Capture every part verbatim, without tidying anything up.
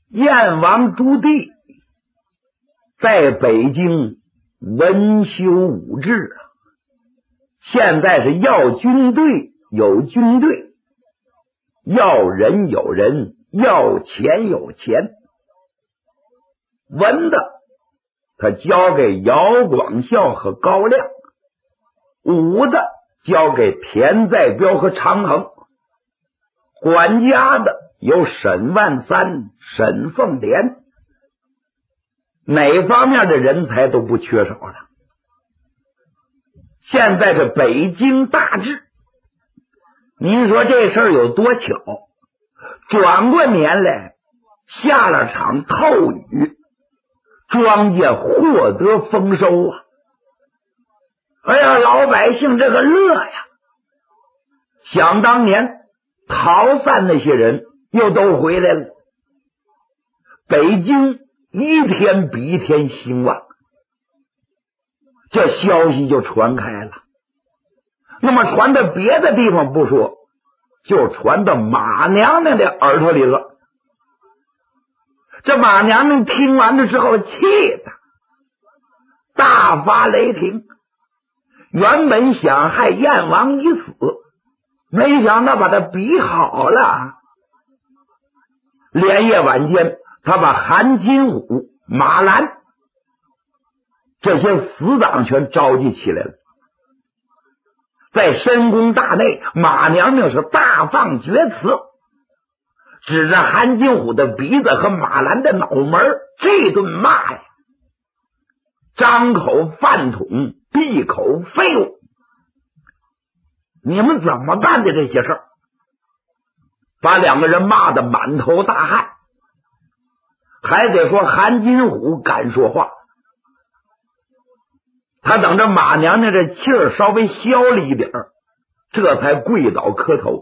燕王朱棣在北京文修武治啊，现在是要军队有军队，要人有人，要钱有钱。文的他交给姚广孝和高亮，武的交给田再彪和常衡，管家的有沈万三、沈凤莲，哪方面的人才都不缺少了。现在是北京大治，您说这事儿有多巧？转过年来下了场透雨，庄稼获得丰收啊！哎呀，老百姓这个乐呀！想当年逃散那些人又都回来了，北京一天比一天兴旺，这消息就传开了。那么传到别的地方不说，就传到马娘娘的耳朵里了。这马娘娘听完了之后气的大发雷霆，原本想害燕王一死，没想到把他比好了。连夜晚间，他把韩金虎、马兰这些死党全召集起来了。在深宫大内，马娘娘是大放厥词，指着韩金虎的鼻子和马兰的脑门，这顿骂呀，张口饭桶，闭口废物，你们怎么办的这些事儿？把两个人骂得满头大汗，还得说韩金虎敢说话。他等着马娘娘这气儿稍微消了一点，这才跪倒磕头。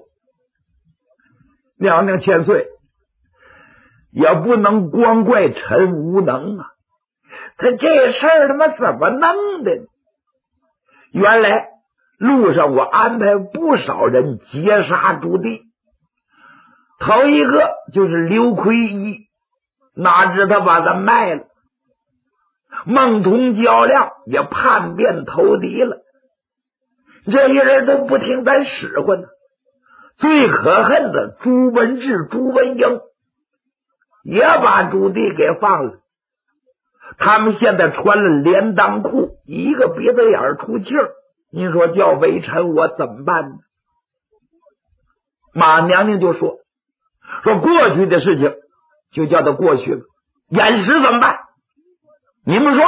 娘娘千岁，也不能光怪臣无能啊！他这事儿他妈怎么弄的？原来路上我安排不少人劫杀朱棣，头一个就是刘奎一，哪知他把他卖了。孟同、焦亮也叛变投敌了，这些人都不听咱使唤呢。最可恨的朱文志、朱文英也把朱棣给放了。他们现在穿了连裆裤，一个鼻子眼出气儿，您说叫微臣我怎么办呢？马娘娘就说说过去的事情就叫他过去了，眼时怎么办？你们说，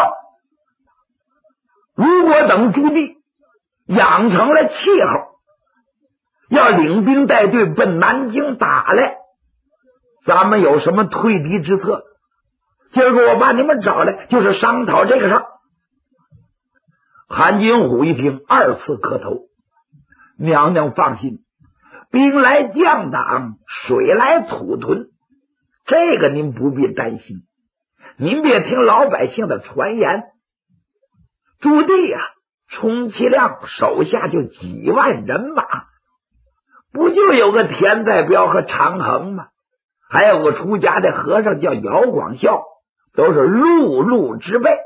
如果等朱棣养成了气候，要领兵带队奔南京打来，咱们有什么退敌之策？今儿个我把你们找来，就是商讨这个事儿。韩金虎一听，二次磕头。娘娘放心，兵来将挡，水来土屯，这个您不必担心。您别听老百姓的传言，朱棣啊，充其量手下就几万人马，不就有个田再彪和常衡吗？还有个出家的和尚叫姚广孝，都是陆路之辈。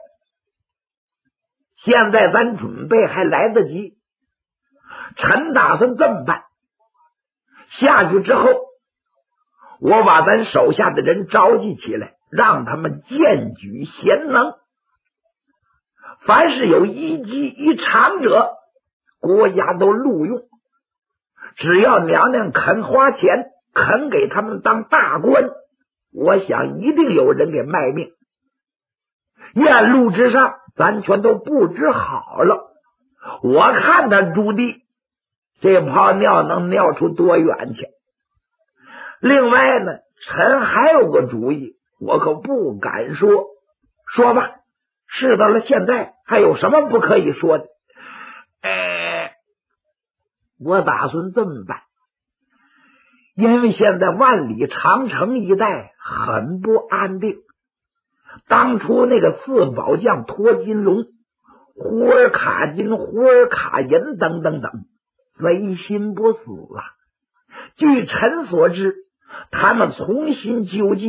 现在咱准备还来得及，臣打算这么办，下去之后，我把咱手下的人召集起来，让他们荐举贤能，凡是有一技一长者，国家都录用。只要娘娘肯花钱，肯给他们当大官，我想一定有人给卖命。燕路之上，咱全都布置好了。我看他朱棣这泡尿能尿出多远去。另外呢，臣还有个主意，我可不敢说。说吧，事到了现在，还有什么不可以说的？哎，我打算这么办，因为现在万里长城一带很不安定。当初那个四宝将托金龙、胡尔卡金、胡尔卡银等等等，贼心不死啊！据臣所知，他们重新纠集，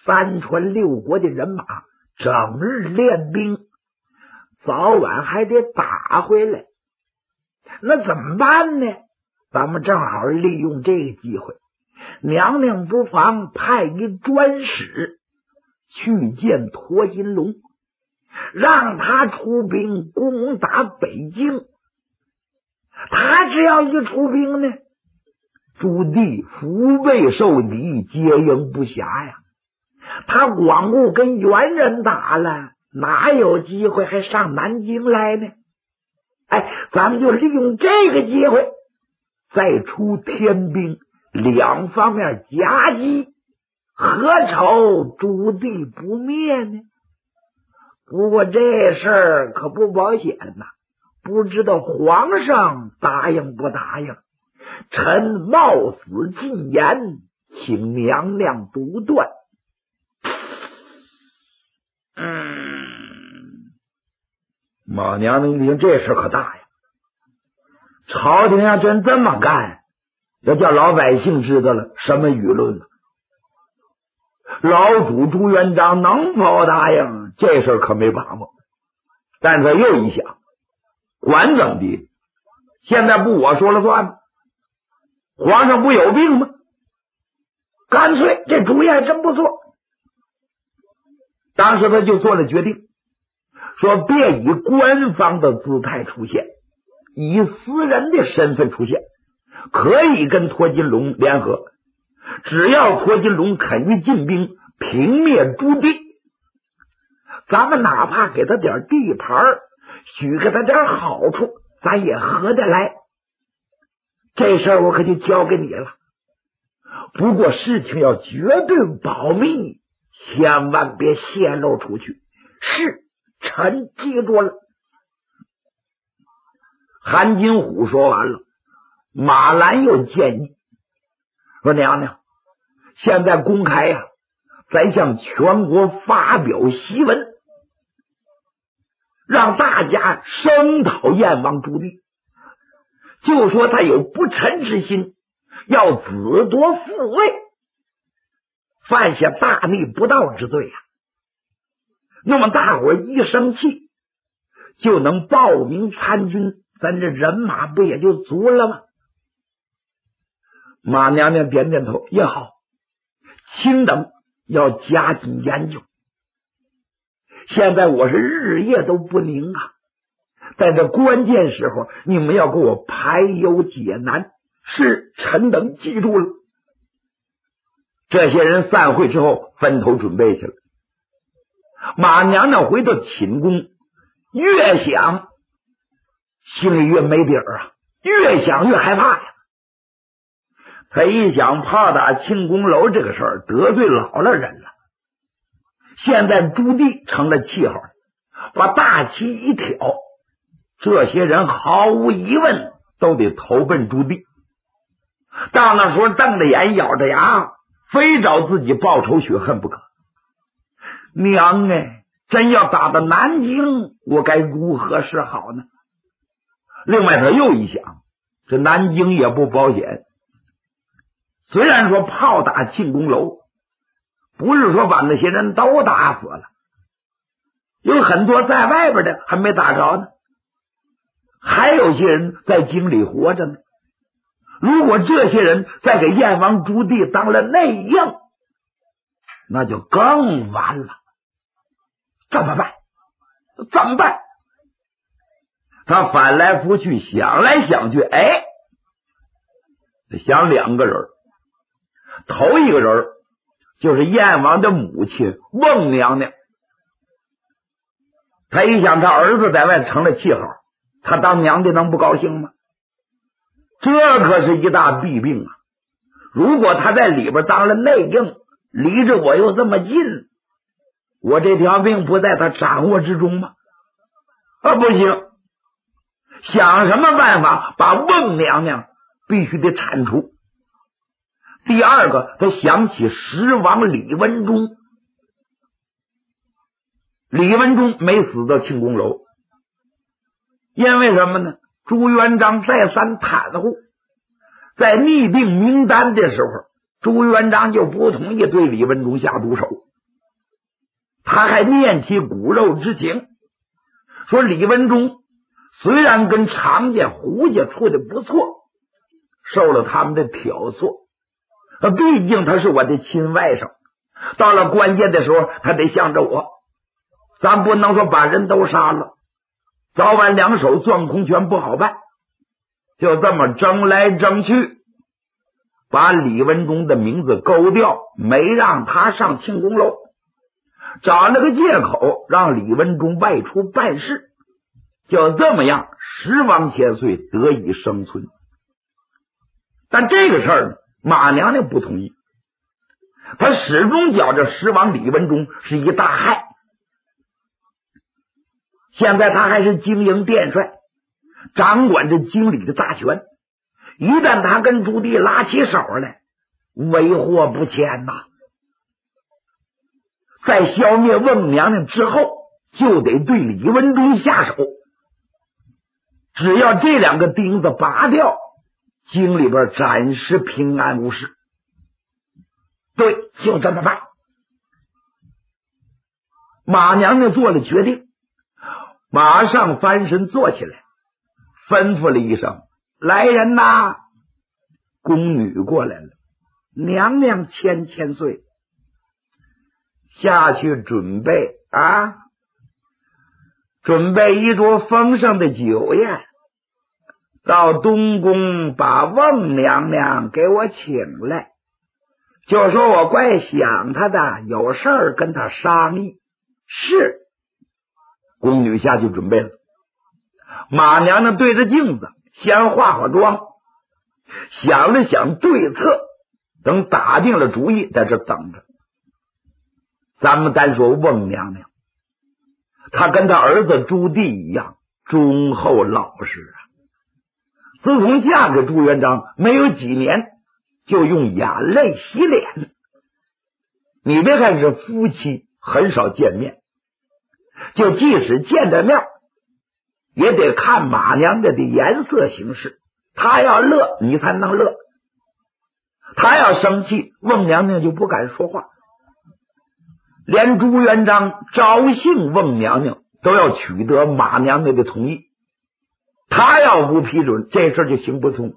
三川六国的人马整日练兵，早晚还得打回来，那怎么办呢？咱们正好利用这个机会，娘娘不妨派一专使去见驼金龙，让他出兵攻打北京。他只要一出兵呢，朱棣腹背受敌，接应不暇呀。他光顾跟元人打了，哪有机会还上南京来呢？哎，咱们就利用这个机会，再出天兵，两方面夹击，何愁朱棣不灭呢？不过这事儿可不保险呐，不知道皇上答应不答应。臣冒死进言，请娘娘独断。嗯，马娘娘一听这事可大呀，朝廷要真这么干，要叫老百姓知道了，什么舆论呢？老主朱元璋能否答应？这事可没把握。但他又一想，管怎么的，现在不我说了算吗？皇上不有病吗？干脆这主意还真不错。当时他就做了决定，说别以官方的姿态出现，以私人的身份出现，可以跟驼金龙联合，只要驼金龙肯于进兵平灭朱棣，咱们哪怕给他点地盘，许给他点好处，咱也合得来。这事儿我可就交给你了，不过事情要绝对保密，千万别泄露出去。是，臣记住了。韩金虎说完了，马兰又建议说：“娘娘，现在公开呀、啊，咱向全国发表檄文，让大家声讨燕王朱棣，就说他有不臣之心，要子夺父位，犯下大逆不道之罪呀、啊。那么大伙一生气，就能报名参军，咱这人马不也就足了吗？”马娘娘点点头，也好，卿等要加紧研究。现在我是日夜都不宁啊，在这关键时候，你们要给我排忧解难。是，臣等记住了。这些人散会之后，分头准备去了。马娘娘回到寝宫，越想心里越没底儿啊，越想越害怕呀。他一想炮打庆功楼这个事儿得罪老了人了，现在朱棣成了气候，把大旗一挑，这些人毫无疑问都得投奔朱棣。到那时候瞪着眼咬着牙，非找自己报仇雪恨不可。娘哎，真要打到南京，我该如何是好呢？另外他又一想，这南京也不保险。虽然说炮打庆功楼，不是说把那些人都打死了，有很多在外边的还没打着呢，还有些人在京里活着呢。如果这些人再给燕王朱棣当了内应，那就更完了。怎么办？怎么办？他翻来覆去想来想去，哎，想两个人。头一个人就是燕王的母亲孟娘娘。他一想他儿子在外成了气候，他当娘的能不高兴吗？这可是一大弊病啊！如果他在里边当了内应，离着我又这么近，我这条命不在他掌握之中吗？啊，不行！想什么办法把孟娘娘必须得铲除。第二个，他想起十王李文忠。李文忠没死到庆功楼，因为什么呢？朱元璋再三袒护，在拟定名单的时候，朱元璋就不同意对李文忠下毒手。 他还念起骨肉之情，说李文忠虽然跟常家胡家处的不错，受了他们的挑唆，毕竟他是我的亲外甥，到了关键的时候他得想着我，咱不能说把人都杀了，早晚两手钻空拳不好办。就这么争来争去，把李文忠的名字勾掉，没让他上庆功楼，找了个借口让李文忠外出办事，就这么样十王千岁得以生存。但这个事儿呢，马娘娘不同意，她始终觉着十王李文忠是一大害。现在他还是经营殿帅，掌管着京里的大权，一旦他跟朱棣拉起手来，为祸不浅呐。在消灭孟娘娘之后，就得对李文忠下手。只要这两个钉子拔掉，京里边暂时平安无事。对，就这么办。马娘娘做了决定，马上翻身坐起来，吩咐了一声：“来人呐！”宫女过来了，娘娘千千岁，下去准备啊，准备一桌丰盛的酒宴，到东宫把孟娘娘给我请来，就说我怪想她的，有事儿跟她商议。是。宫女下去准备了，马娘娘对着镜子先化好妆，想了想对策，等打定了主意，在这等着。咱们单说孟娘娘，她跟她儿子朱棣一样忠厚老实啊。自从嫁给朱元璋没有几年，就用眼泪洗脸。你别看是夫妻，很少见面，就即使见着面，也得看马娘娘的颜色行事。她要乐，你才能乐；她要生气，孟娘娘就不敢说话。连朱元璋招幸孟娘娘都要取得马娘娘的同意，她要不批准，这事就行不通。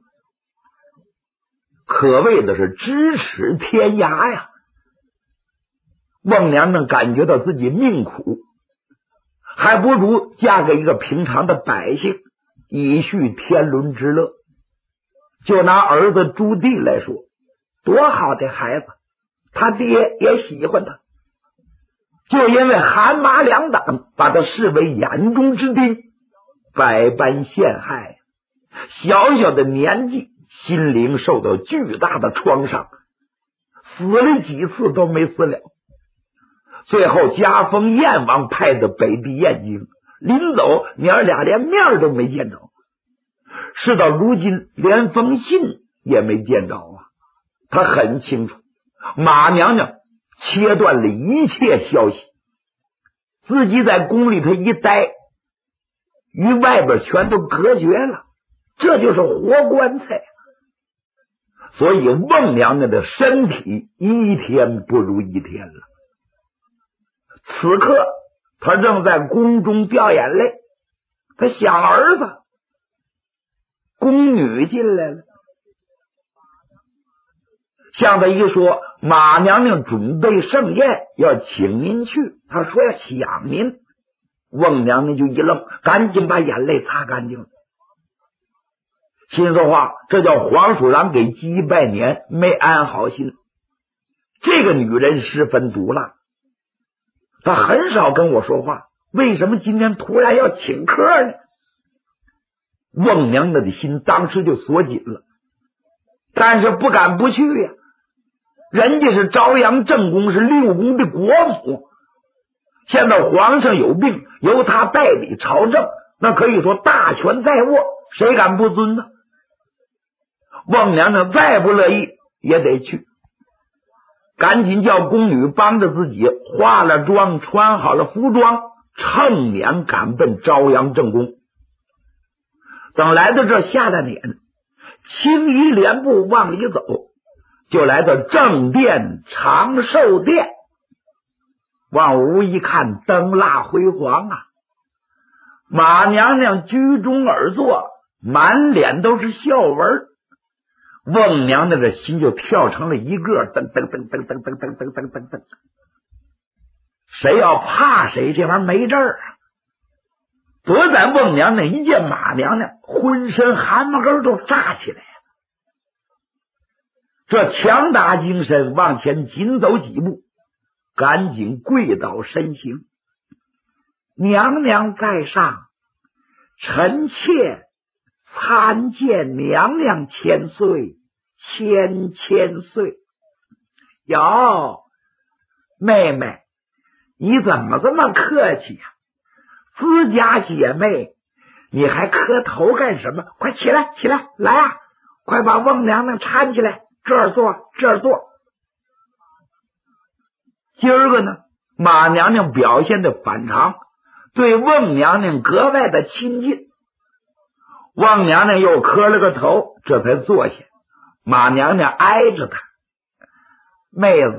可谓的是咫尺天涯呀。孟娘娘感觉到自己命苦，还不如嫁给一个平常的百姓，以续天伦之乐。就拿儿子朱棣来说，多好的孩子，他爹也喜欢他，就因为韩马两党把他视为眼中之钉，百般陷害。小小的年纪，心灵受到巨大的创伤，死了几次都没死了。最后加封燕王派的北地燕京，临走娘俩连面都没见着，事到如今连封信也没见着啊。他很清楚马娘娘切断了一切消息，自己在宫里头一待，与外边全都隔绝了，这就是活棺材。所以孟娘娘的身体一天不如一天了。此刻他正在宫中掉眼泪，他想儿子。宫女进来了，向他一说马娘娘准备盛宴，要请您去，他说要想您。孟娘娘就一愣，赶紧把眼泪擦干净了，心说话，这叫黄鼠狼给鸡拜年，没安好心。这个女人十分毒辣，她很少跟我说话，为什么今天突然要请客呢？孟娘娘的心当时就锁紧了，但是不敢不去呀。人家是朝阳正宫，是六宫的国母，现在皇上有病，由他代理朝政，那可以说大权在握，谁敢不尊呢？孟娘娘再不乐意也得去，赶紧叫宫女帮着自己化了妆，穿好了服装，乘辇赶奔朝阳正宫。等来到这下了辇，轻移莲步往里走，就来到正殿长寿殿。 往屋一看，灯蜡辉煌啊！马娘娘居中而坐，满脸都是笑纹。翁娘娘的心就跳成了一个，噔噔噔噔噔噔噔噔噔噔噔。谁要怕谁，这玩意儿没这儿啊！躲在翁娘娘一见马娘娘，浑身汗毛根都炸起来了。这强打精神往前紧走几步，赶紧跪倒身行。娘娘在上，臣妾参见娘娘千岁，千千岁。哟，妹妹，你怎么这么客气呀、啊？自家姐妹，你还磕头干什么？快起来，起来，来啊！快把翁娘娘搀起来，这儿坐，这儿坐。今儿个呢，马娘娘表现的反常，对翁娘娘格外的亲近。翁娘娘又磕了个头，这才坐下。马娘娘挨着她，妹子，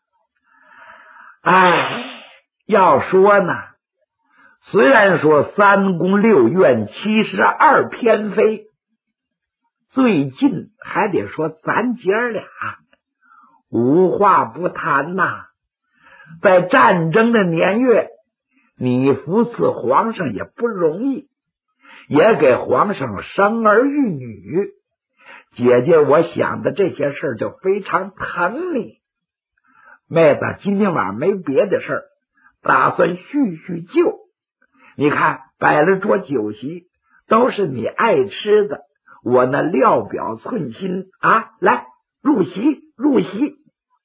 哎，要说呢，虽然说三宫六院七十二偏妃，最近还得说咱姐俩无话不谈呐。在战争的年月，你扶持皇上也不容易，也给皇上生儿育女。姐姐我想的这些事儿就非常疼你。妹子今天晚上没别的事儿，打算叙叙旧。你看摆了桌酒席，都是你爱吃的，我那料表寸心啊！来，入席，入席。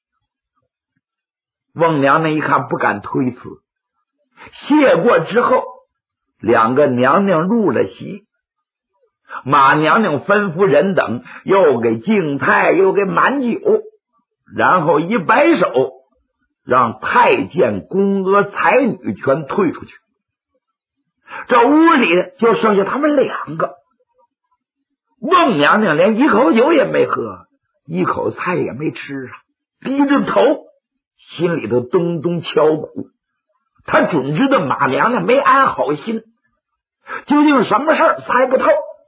翁娘娘一看不敢推辞，谢过之后，两个娘娘入了席。马娘娘吩咐人等又给敬菜又给满酒，然后一摆手，让太监宫娥才女全退出去。这屋里就剩下他们两个。翁娘娘连一口酒也没喝，一口菜也没吃啊，低着头，心里头咚咚敲鼓。他准知道马娘娘没安好心，究竟什么事儿猜不透。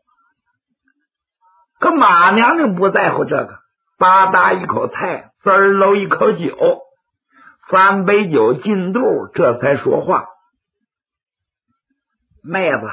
可马娘娘不在乎这个，吧嗒一口菜，滋儿喽一口酒，三杯酒进肚，这才说话。妹子，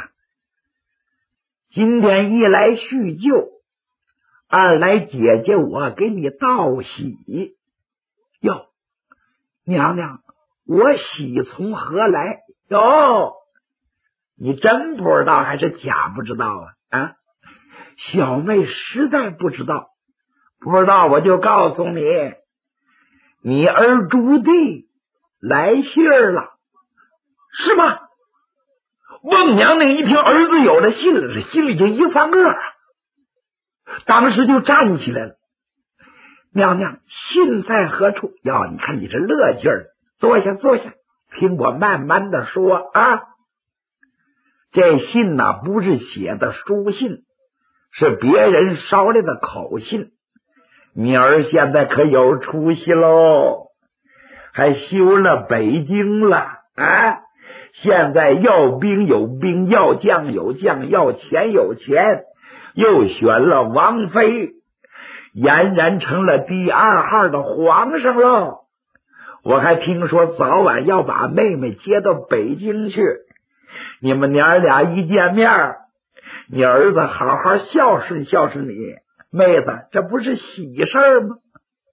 今天一来叙旧，二来姐姐我给你道喜。哟，娘娘，我喜从何来？哟，你真不知道还是假不知道啊？啊，小妹实在不知道，不知道我就告诉你，你儿朱棣来信儿了，是吗？翁娘娘一听儿子有了信了，心里就一翻个啊，当时就站起来了。娘娘，信在何处？哟，你看你这乐劲儿，坐下坐下，听我慢慢的说啊。这信呐、啊，不是写的书信，是别人捎来的口信。你儿现在可有出息喽，还修了北京了啊！现在要兵有兵，要将有将，要钱有钱，又选了王妃，俨然成了第二号的皇上喽。我还听说早晚要把妹妹接到北京去，你们娘俩一见面，你儿子好好孝顺孝顺你，妹子这不是喜事儿吗？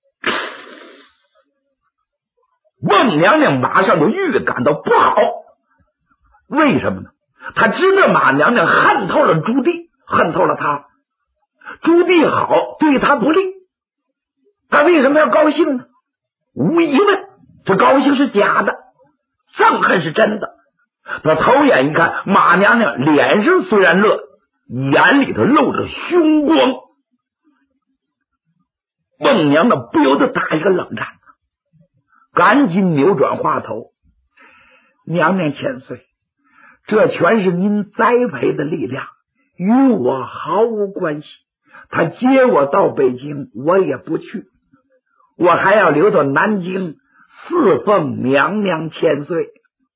翁娘娘马上就预感到不好，为什么呢？他知道马娘娘恨透了朱棣，恨透了他，朱棣好对他不利，他为什么要高兴呢？无疑问，这高兴是假的，憎恨是真的。他头眼一看，马娘娘脸上虽然乐，眼里头露着凶光。孟娘娘不由得打一个冷战，赶紧扭转话头：娘娘千岁，这全是您栽培的力量，与我毫无关系。他接我到北京，我也不去，我还要留到南京赐奉娘娘千岁。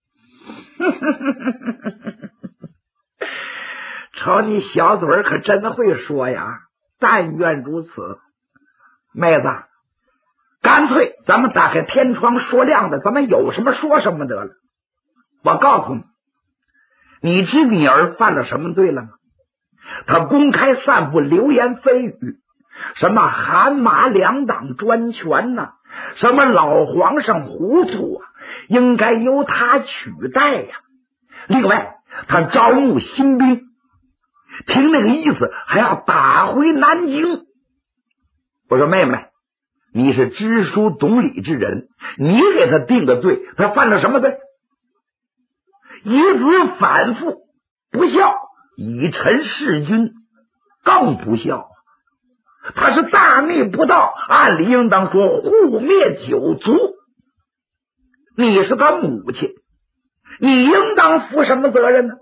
瞅你小嘴儿可真会说呀，但愿如此。妹子，干脆咱们打开天窗说亮的，咱们有什么说什么得了。我告诉你，你知你儿犯了什么罪了吗？他公开散布流言蜚语，什么韩马两党专权呐、啊，什么老皇上糊涂啊，应该由他取代呀、啊。另外，他招募新兵，听那个意思还要打回南京。我说妹妹，你是知书懂礼之人，你给他定个罪，他犯了什么罪？以子反复不孝，以臣弑君更不孝。他是大逆不道，按理应当说护灭九族。你是他母亲，你应当负什么责任呢？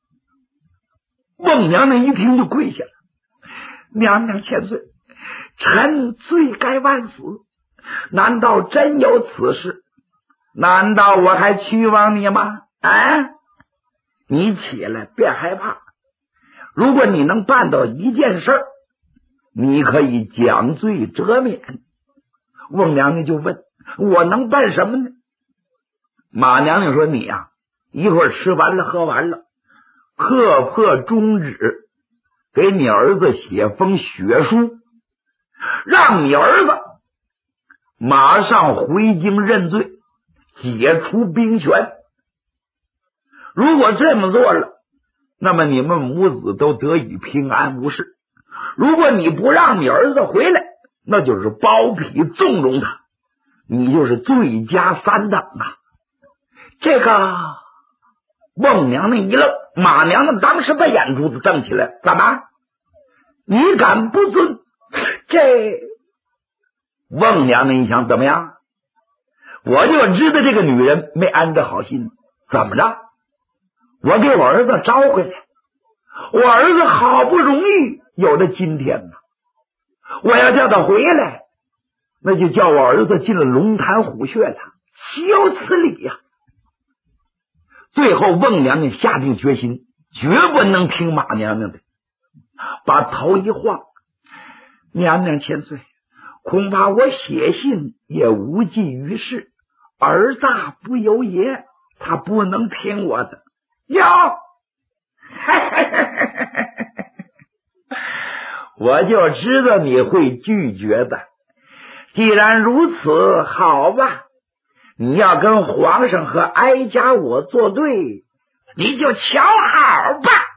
孟娘娘一听就跪下了，娘娘千岁，臣罪该万死，难道真有此事？难道我还屈枉你吗？啊！你起来，别害怕。如果你能办到一件事，你可以奖罪赦免。孟娘娘就问，我能办什么呢？马娘娘说，你呀、啊，一会儿吃完了喝完了，刻破中指，给你儿子写封血书，让你儿子马上回京认罪，解除兵权。如果这么做了，那么你们母子都得以平安无事。如果你不让你儿子回来，那就是包庇纵容他，你就是罪加三等啊！这个孟娘娘一愣，马娘娘当时把眼珠子瞪起来，怎么？你敢不尊？这孟娘娘一想，怎么样？我就知道这个女人没安着好心，怎么着？我给我儿子招回来，我儿子好不容易有了今天呢，我要叫他回来，那就叫我儿子进了龙潭虎穴了，岂有此理呀、啊！最后孟娘娘下定决心，绝不能听马娘娘的，把头一晃，娘娘千岁，恐怕我写信也无济于事，儿大不由爷，他不能听我的。哟，我就知道你会拒绝的。既然如此，好吧，你要跟皇上和哀家我作对，你就瞧好吧。